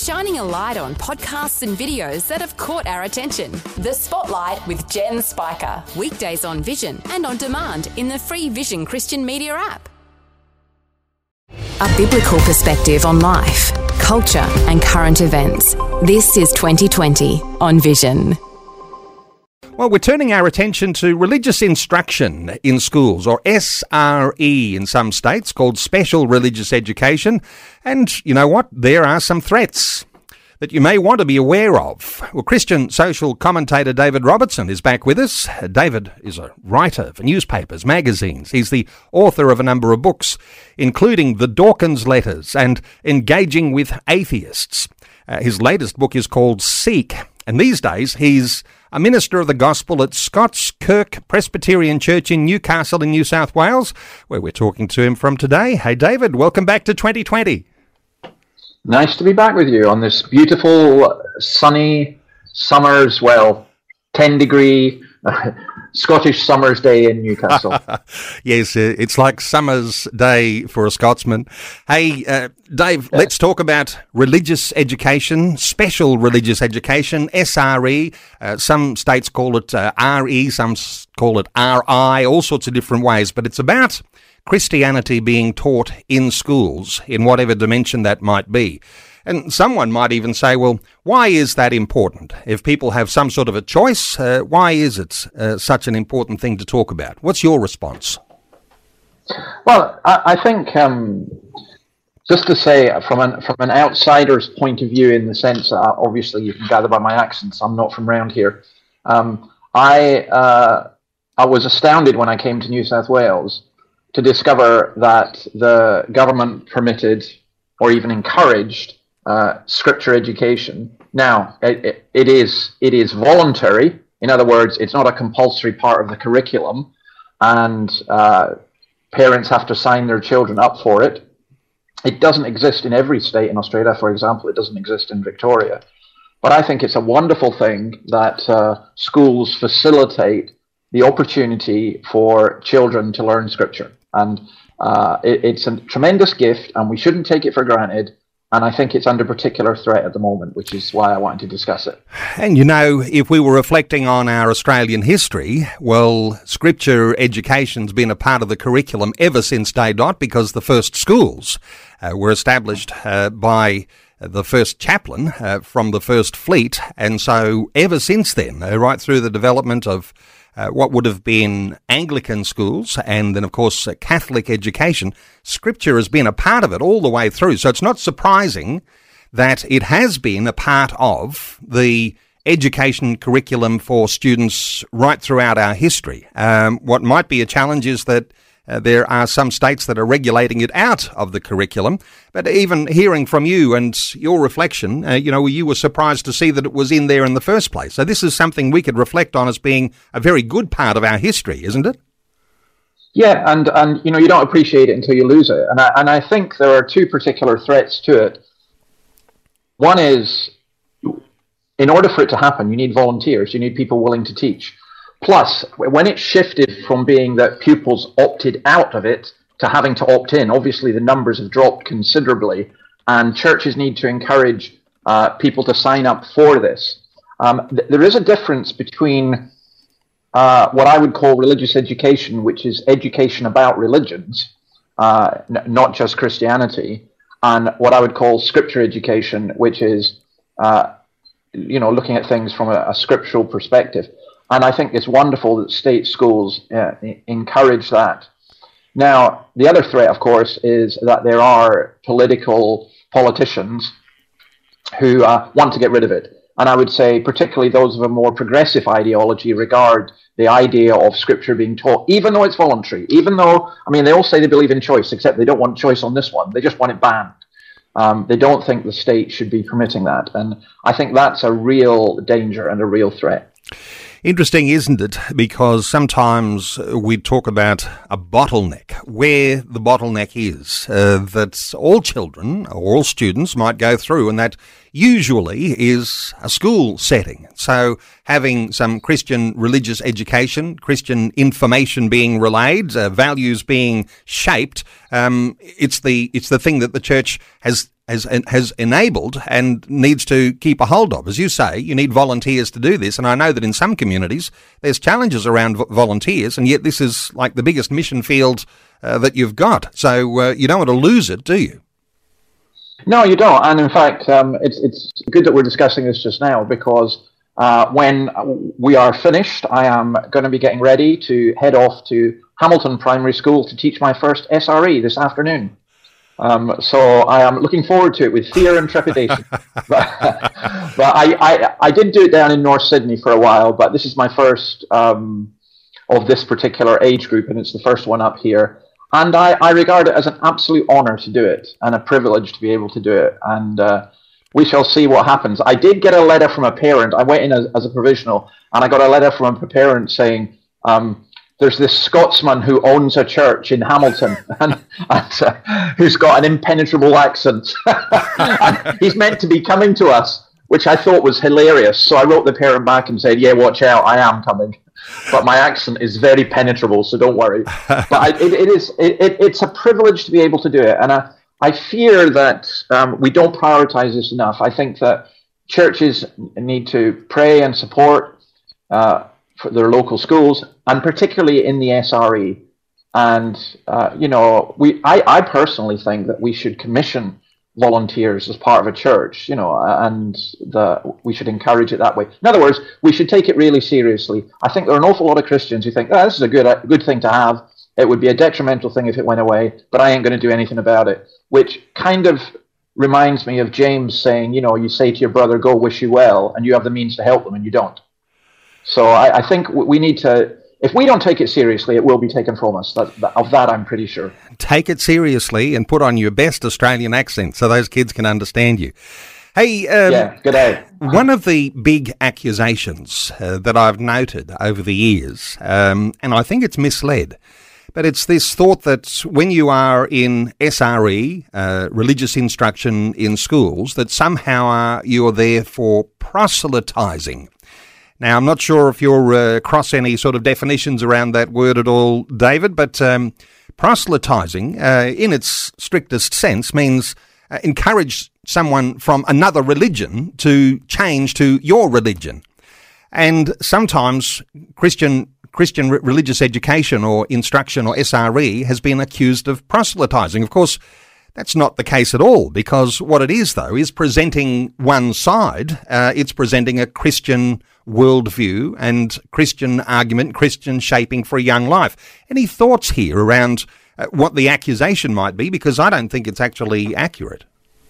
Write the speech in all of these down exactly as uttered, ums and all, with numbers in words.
shining a light on podcasts and videos that have caught our attention. The Spotlight with Jen Spiker. Weekdays on Vision and on demand in the free Vision Christian Media app. A biblical perspective on life, culture and current events. This is twenty twenty on Vision. Well, we're turning our attention to religious instruction in schools, or S R E in some states, called Special Religious Education. And you know what? There are some threats that you may want to be aware of. Well, Christian social commentator David Robertson is back with us. David is a writer for newspapers, magazines. He's the author of a number of books, including The Dawkins Letters and Engaging with Atheists. Uh, his latest book is called Seek, and these days he's a minister of the gospel at Scots Kirk Presbyterian Church in Newcastle in New South Wales, where we're talking to him from today. Hey, David, welcome back to twenty twenty. Nice to be back with you on this beautiful, sunny summer's, well, ten degree Scottish summer's day in Newcastle. Yes, uh, it's like summer's day for a Scotsman. Hey, uh, Dave, yeah. Let's talk about religious education, special religious education, S R E. Uh, some states call it uh, R E, some s- call it R I, all sorts of different ways. But it's about Christianity being taught in schools, in whatever dimension that might be. And someone might even say, well, why is that important? If people have some sort of a choice, uh, why is it uh, such an important thing to talk about? What's your response? Well, I, I think, um, just to say, from an, from an outsider's point of view, in the sense that obviously you can gather by my accents, I'm not from around here. Um, I uh, I was astounded when I came to New South Wales to discover that the government permitted or even encouraged uh, scripture education. Now, it, it, it is it is voluntary. In other words, it's not a compulsory part of the curriculum, and uh, parents have to sign their children up for it. It doesn't exist in every state in Australia, for example. It doesn't exist in Victoria. But I think it's a wonderful thing that uh, schools facilitate the opportunity for children to learn scripture. And uh, it, it's a tremendous gift, and we shouldn't take it for granted. And I think it's under particular threat at the moment, which is why I wanted to discuss it. And you know, if we were reflecting on our Australian history, well, scripture education's been a part of the curriculum ever since day dot, because the first schools uh, were established uh, by the first chaplain uh, from the First Fleet. And so ever since then, uh, right through the development of Uh, what would have been Anglican schools and then, of course, uh, Catholic education, Scripture has been a part of it all the way through. So it's not surprising that it has been a part of the education curriculum for students right throughout our history. Um, what might be a challenge is that Uh, there are some states that are regulating it out of the curriculum. But even hearing from you and your reflection, uh, you know, you were surprised to see that it was in there in the first place. So this is something we could reflect on as being a very good part of our history, isn't it? Yeah, and, and you know, you don't appreciate it until you lose it. And I, and I think there are two particular threats to it. One is, in order for it to happen, you need volunteers. You need people willing to teach. Plus, when it shifted from being that pupils opted out of it to having to opt in, obviously the numbers have dropped considerably, and churches need to encourage uh, people to sign up for this. Um, th- there is a difference between uh, what I would call religious education, which is education about religions, uh, n- not just Christianity, and what I would call scripture education, which is, uh, you know, looking at things from a, a scriptural perspective. And I think it's wonderful that state schools uh, encourage that. Now, the other threat, of course, is that there are political politicians who uh, want to get rid of it. And I would say particularly those of a more progressive ideology regard the idea of Scripture being taught, even though it's voluntary, even though, I mean, they all say they believe in choice, except they don't want choice on this one. They just want it banned. Um, they don't think the state should be permitting that. And I think that's a real danger and a real threat. Interesting, isn't it? Because sometimes we talk about a bottleneck, where the bottleneck is, uh, that all children or all students might go through, and that usually is a school setting. So having some Christian religious education, Christian information being relayed, uh, values being shaped, um, it's the it's the thing that the church has has has enabled and needs to keep a hold of. As you say, you need volunteers to do this, and I know that in some communities there's challenges around v- volunteers, and yet this is like the biggest mission field uh, that you've got. So uh, you don't want to lose it, do you? No, you don't. And in fact, um, it's it's good that we're discussing this just now, because uh, when we are finished, I am going to be getting ready to head off to Hamilton Primary School to teach my first S R E this afternoon. Um, so I am looking forward to it with fear and trepidation. but but I, I, I did do it down in North Sydney for a while, but this is my first um, of this particular age group, and it's the first one up here. And I, I regard it as an absolute honour to do it, and a privilege to be able to do it. And uh, we shall see what happens. I did get a letter from a parent. I went in as, as a provisional, and I got a letter from a parent saying, um, there's this Scotsman who owns a church in Hamilton, and, and uh, who's got an impenetrable accent. And he's meant to be coming to us, which I thought was hilarious. So I wrote the parent back and said, yeah, watch out, I am coming. But my accent is very penetrable, so don't worry. But I, it, it is it, it, it's a privilege to be able to do it. And I, I fear that um, we don't prioritize this enough. I think that churches need to pray and support uh, for their local schools, and particularly in the S R E. And, uh, you know, we I, I personally think that we should commission volunteers as part of a church, you know, and the, we should encourage it that way. In other words, we should take it really seriously. I think there are an awful lot of Christians who think, oh, this is a good a good thing to have. It would be a detrimental thing if it went away, but I ain't going to do anything about it, which kind of reminds me of James saying, you know, you say to your brother, go wish you well, and you have the means to help them, and you don't. So I, I think we need to, if we don't take it seriously, it will be taken from us. That, that, of that, I'm pretty sure. Take it seriously and put on your best Australian accent so those kids can understand you. Hey, um, yeah, good day. One of the big accusations uh, that I've noted over the years, um, and I think it's misled, but it's this thought that when you are in S R E, uh, religious instruction in schools, that somehow uh, you're there for proselytizing. Now, I'm not sure if you're uh, across any sort of definitions around that word at all, David, but um, proselytizing, uh, in its strictest sense, means uh, encourage someone from another religion to change to your religion. And sometimes Christian Christian re- religious education or instruction or S R E has been accused of proselytizing. Of course, that's not the case at all, because what it is, though, is presenting one side. Uh, it's presenting a Christian worldview and Christian argument, Christian shaping for a young life. Any thoughts here around uh, what the accusation might be? Because I don't think it's actually accurate.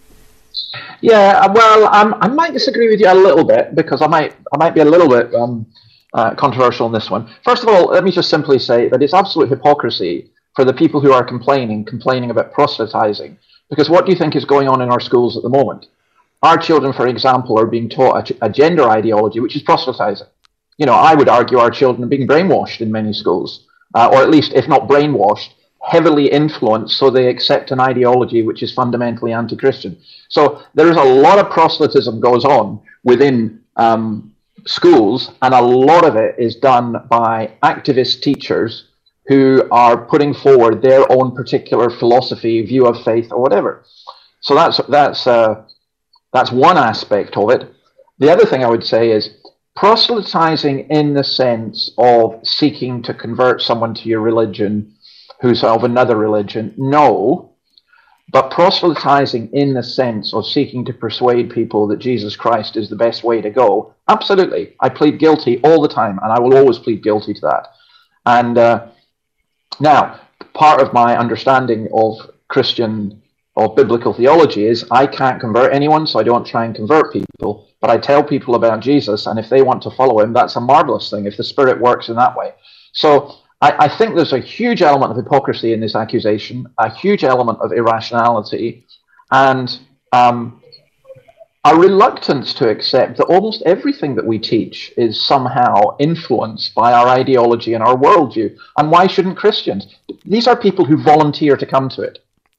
Yeah, well, um, I might disagree with you a little bit, because I might I might be a little bit um, uh, controversial on this one. First of all, let me just simply say that it's absolute hypocrisy for the people who are complaining, complaining about proselytizing. Because what do you think is going on in our schools at the moment? Our children, for example, are being taught a, a gender ideology, which is proselytizing. You know, I would argue our children are being brainwashed in many schools, uh, or at least, if not brainwashed, heavily influenced so they accept an ideology which is fundamentally anti-Christian. So there is a lot of proselytism goes on within um, schools, and a lot of it is done by activist teachers who are putting forward their own particular philosophy, view of faith, or whatever. So that's that's uh, that's one aspect of it. The other thing I would say is proselytizing in the sense of seeking to convert someone to your religion who's of another religion, no. But proselytizing in the sense of seeking to persuade people that Jesus Christ is the best way to go, absolutely. I plead guilty all the time, and I will always plead guilty to that. And uh, now, part of my understanding of Christian, of biblical theology is I can't convert anyone, so I don't try and convert people, but I tell people about Jesus, and if they want to follow him, that's a marvelous thing, if the Spirit works in that way. So I, I think there's a huge element of hypocrisy in this accusation, a huge element of irrationality, and um, a reluctance to accept that almost everything that we teach is somehow influenced by our ideology and our worldview. And why shouldn't Christians? These are people who volunteer to come to it.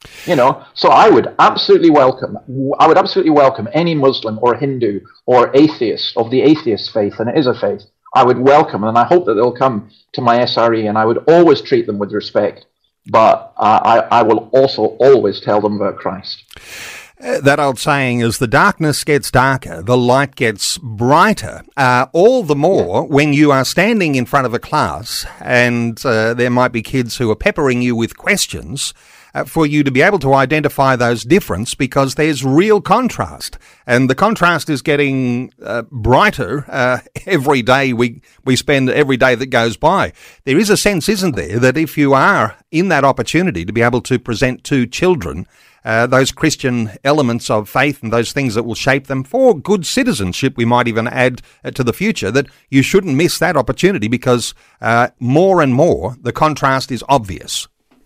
You know, so I would absolutely welcome, I would absolutely welcome any Muslim or Hindu or atheist of the atheist faith, and it is a faith. I would welcome them, and I hope that they'll come to my S R E, and I would always treat them with respect. But uh, I, I will also always tell them about Christ. Uh, that old saying is the darkness gets darker, the light gets brighter. Uh, all the more yeah. when you are standing in front of a class and uh, there might be kids who are peppering you with questions, Uh, for you to be able to identify those differences, because there's real contrast. And the contrast is getting uh, brighter uh, every day we, we spend, every day that goes by. There is a sense, isn't there, that if you are in that opportunity to be able to present to children uh, those Christian elements of faith and those things that will shape them for good citizenship, we might even add uh, to the future, that you shouldn't miss that opportunity, because uh, more and more the contrast is obvious.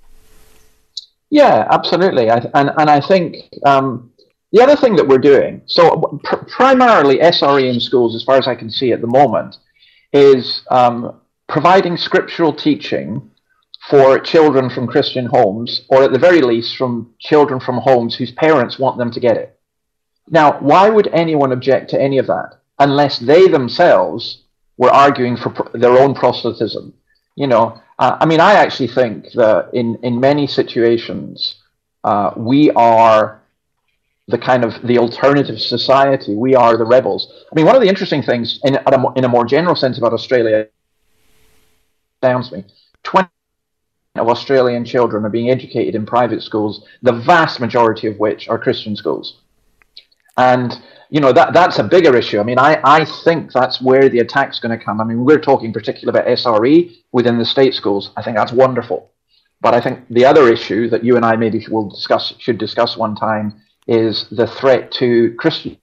Yeah, absolutely. I, and, and I think um, the other thing that we're doing, so pr- primarily S R E in schools, as far as I can see at the moment, is um, providing scriptural teaching for children from Christian homes, or at the very least from children from homes whose parents want them to get it. Now, why would anyone object to any of that unless they themselves were arguing for pr- their own proselytism? You know, uh, I mean, I actually think that in, in many situations, uh, we are the kind of the alternative society. We are the rebels. I mean, one of the interesting things in, at a, in a more general sense about Australia astounds me. twenty percent of Australian children are being educated in private schools, the vast majority of which are Christian schools. And you know, that that's a bigger issue. I mean, I, I think that's where the attack's going to come. I mean, we're talking particularly about S R E within the state schools. I think that's wonderful. But I think the other issue that you and I maybe will discuss, should discuss one time, is the threat to Christian,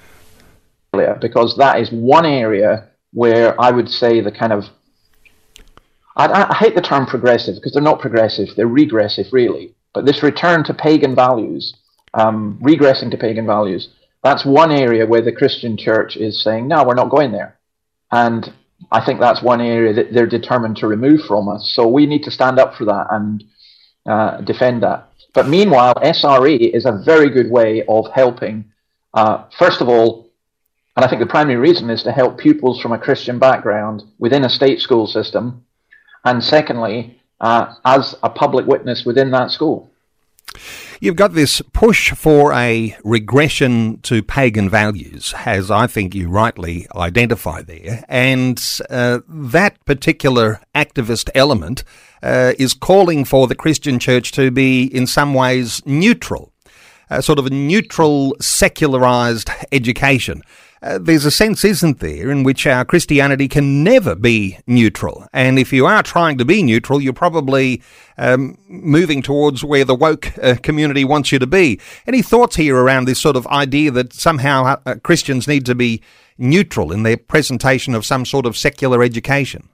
because that is one area where I would say the kind of, I, I hate the term progressive, because they're not progressive, they're regressive really. But this return to pagan values, um, regressing to pagan values, that's one area where the Christian church is saying, no, we're not going there. And I think that's one area that they're determined to remove from us. So we need to stand up for that and uh, defend that. But meanwhile, S R E is a very good way of helping, uh, first of all, and I think the primary reason is to help pupils from a Christian background within a state school system. And secondly, uh, as a public witness within that school. You've got this push for a regression to pagan values, as I think you rightly identify there, and uh, that particular activist element uh, is calling for the Christian church to be in some ways neutral, a sort of a neutral, secularized education. Uh, there's a sense, isn't there, in which our Christianity can never be neutral. And if you are trying to be neutral, you're probably um, moving towards where the woke uh, community wants you to be. Any thoughts here around this sort of idea that somehow uh, Christians need to be neutral in their presentation of some sort of secular education?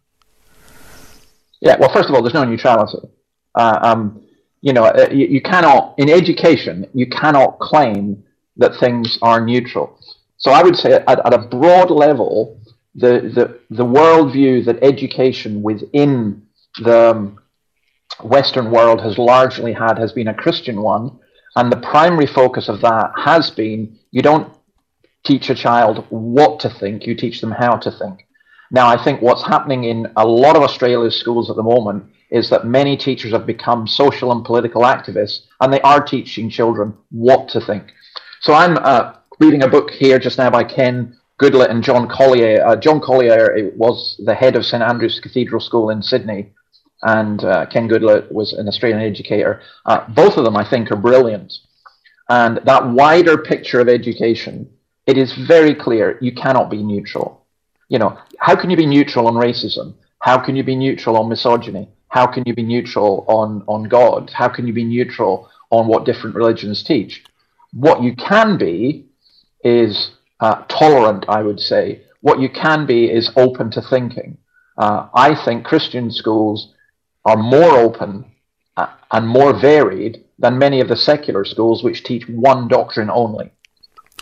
Yeah, well, first of all, there's no neutrality. Uh, um, you know, you, you cannot, in education, you cannot claim that things are neutral. So I would say at, at a broad level, the, the, the worldview that education within the Western world has largely had has been a Christian one. And the primary focus of that has been, you don't teach a child what to think, you teach them how to think. Now, I think what's happening in a lot of Australia's schools at the moment is that many teachers have become social and political activists, and they are teaching children what to think. So I'm uh, reading a book here just now by Ken Goodlett and John Collier. Uh, John Collier was the head of St Andrew's Cathedral School in Sydney, and uh, Ken Goodlett was an Australian educator. Uh, both of them, I think, are brilliant. And that wider picture of education, it is very clear you cannot be neutral. You know, how can you be neutral on racism? How can you be neutral on misogyny? How can you be neutral on, on God? How can you be neutral on what different religions teach? What you can be is uh, tolerant, I would say. What you can be is open to thinking. Uh, I think Christian schools are more open uh, and more varied than many of the secular schools which teach one doctrine only.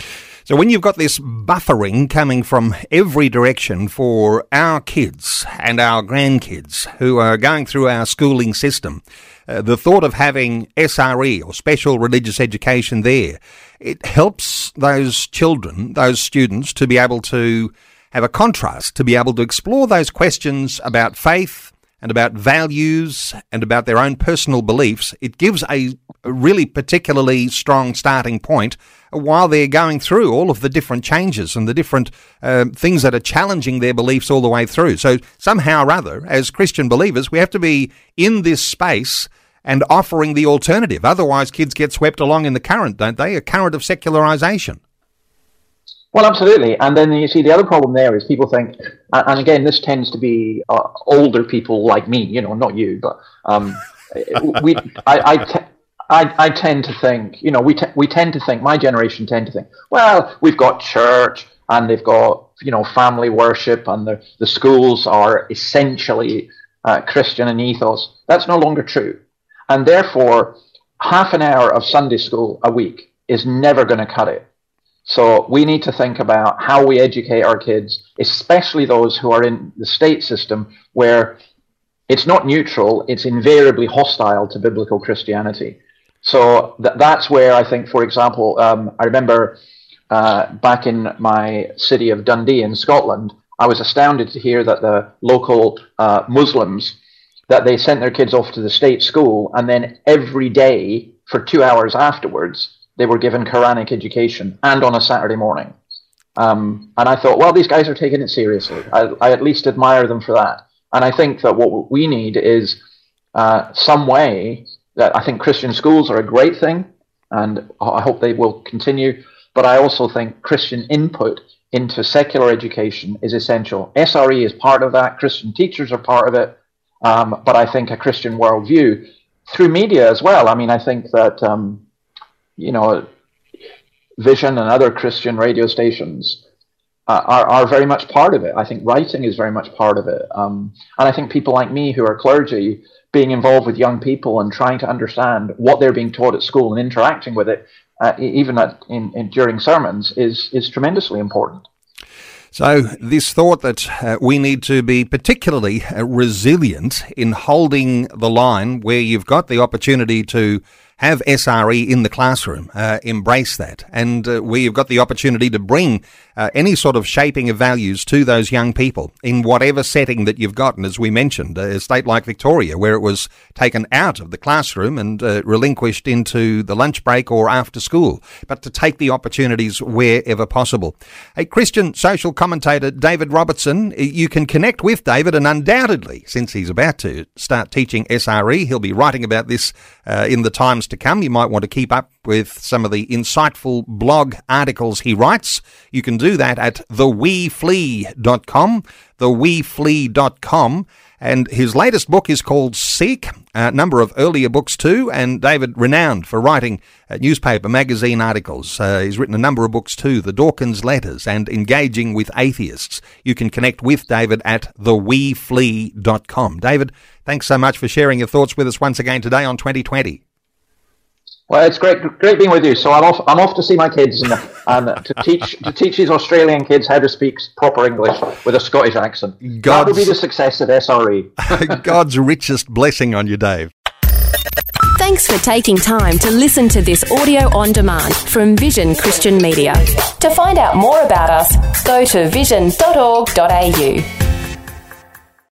So when you've got this buffering coming from every direction for our kids and our grandkids who are going through our schooling system, uh, the thought of having S R E or special religious education there, it helps those children, those students, to be able to have a contrast, to be able to explore those questions about faith and about values and about their own personal beliefs. It gives a really particularly strong starting point while they're going through all of the different changes and the different uh, things that are challenging their beliefs all the way through. So somehow or other, as Christian believers, we have to be in this space and offering the alternative. Otherwise, kids get swept along in the current, don't they? A current of secularization. Well, absolutely. And then you see the other problem there is people think, and again, this tends to be uh, older people like me, you know, not you, but um, we, I, I, te- I, I tend to think, you know, we te- we tend to think, my generation tend to think, well, we've got church and they've got, you know, family worship and the, the schools are essentially uh, Christian in ethos. That's no longer true. And therefore, half an hour of Sunday school a week is never going to cut it. So we need to think about how we educate our kids, especially those who are in the state system where it's not neutral, it's invariably hostile to biblical Christianity. So th- that's where I think, for example, um, I remember uh, back in my city of Dundee in Scotland, I was astounded to hear that the local uh, Muslims, that they sent their kids off to the state school, and then every day for two hours afterwards, they were given Quranic education, and on a Saturday morning. Um, and I thought, well, these guys are taking it seriously. I, I at least admire them for that. And I think that what we need is uh, some way that I think Christian schools are a great thing, and I hope they will continue. But I also think Christian input into secular education is essential. S R E is part of that. Christian teachers are part of it. Um, but I think a Christian worldview through media as well. I mean, I think that... Um, you know, Vision and other Christian radio stations uh, are, are very much part of it. I think writing is very much part of it. Um, and I think people like me who are clergy, being involved with young people and trying to understand what they're being taught at school and interacting with it, uh, even at, in, in, during sermons, is, is tremendously important. So this thought that uh, we need to be particularly uh, resilient in holding the line where you've got the opportunity to have S R E in the classroom, uh, embrace that, and uh, where you've got the opportunity to bring uh, any sort of shaping of values to those young people in whatever setting that you've got. And as we mentioned, a state like Victoria, where it was taken out of the classroom and uh, relinquished into the lunch break or after school, but to take the opportunities wherever possible. A Christian social commentator, David Robertson, you can connect with David, and undoubtedly, since he's about to start teaching S R E, he'll be writing about this uh, in the times to come. You might want to keep up with some of the insightful blog articles he writes. You can do that at the we flee dot com, the we flee dot com. And his latest book is called Seek, a number of earlier books too, and David, renowned for writing uh, newspaper, magazine articles. Uh, he's written a number of books too, The Dawkins Letters and Engaging with Atheists. You can connect with David at the we flee dot com. David, thanks so much for sharing your thoughts with us once again today on twenty twenty. Well, it's great, great being with you. So I'm off. I'm off to see my kids and, and to teach to teach these Australian kids how to speak proper English with a Scottish accent. God's, that will be the success of S R E. God's richest blessing on you, Dave. Thanks for taking time to listen to this audio on demand from Vision Christian Media. To find out more about us, go to vision dot org dot a u.